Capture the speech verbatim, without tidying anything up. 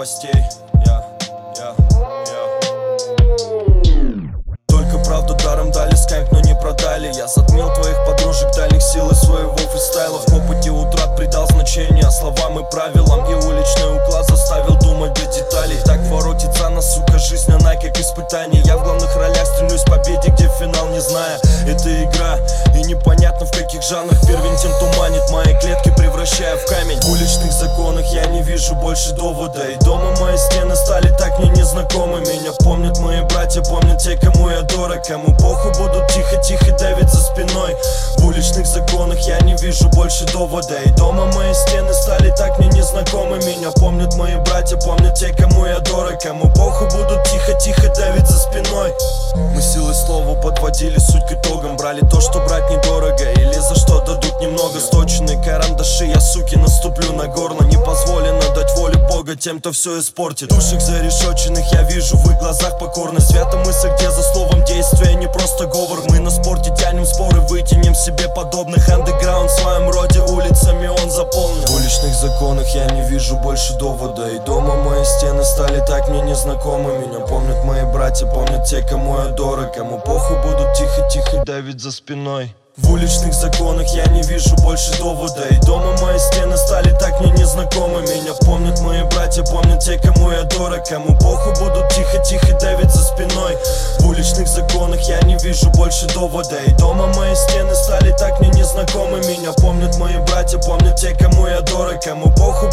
новостей. Я, я, я. Только правду даром дали, скайп, но не продали. Я затмил твоих подружек, дальних силы своего фристайла. В опыте утрат придал значение словам и правилам, и уличный уклад заставил думать до деталей. Так воротится она, сука, жизнь, она как испытание. Я в главных ролях стремлюсь к победе, где финал не зная. Это игра, и непонятно в каких жанрах первентин туманит мои клетки, превращая в камень. В уличных законах я не вижу больше довода, и дома мои стены стали так мне незнакомы. Меня помнят мои братья, помнят те, кому я дорог, кому похуй будут тихо-тихо давить за спиной. В уличных законах я не вижу больше довода, и дома мои стены стали так мне незнакомы. Меня помнят мои братья, помнят те, кому я дорог, кому похуй будут тихо-тихо давить за спиной. Мы силой слова подводили суть к итогам, брали то, что брать недорого, или за что дадут немного. Сточенные карандаши, я, суки, наступлю на горло. Не позволено дать волю Бога тем, кто все испортит. Душек зарешоченных я вижу в их глазах покорность. Свята мысль, где за словом действия не просто говор. Мы на спорте тянем споры, вытянем себе подобных. Андеграунд в своем роде, улицами он заполнен. В уличных законах я не вижу больше довода, и дома мои стены стали так мне незнакомы. Меня помнят мои братья, помнят те, кому я дорог, кому похуй будут тихо-тихо давить за спиной. В уличных законах я не вижу больше довода, и дома мои стены стали так мне незнакомы. Меня помнят мои братья, помнят те, кому я дорог, кому похуй будут тихо-тихо давить за спиной. В уличных законах я не вижу больше довода, и дома мои стены стали так мне незнакомы. Меня помнят мои братья, помнят те, кому я дорог, кому похуй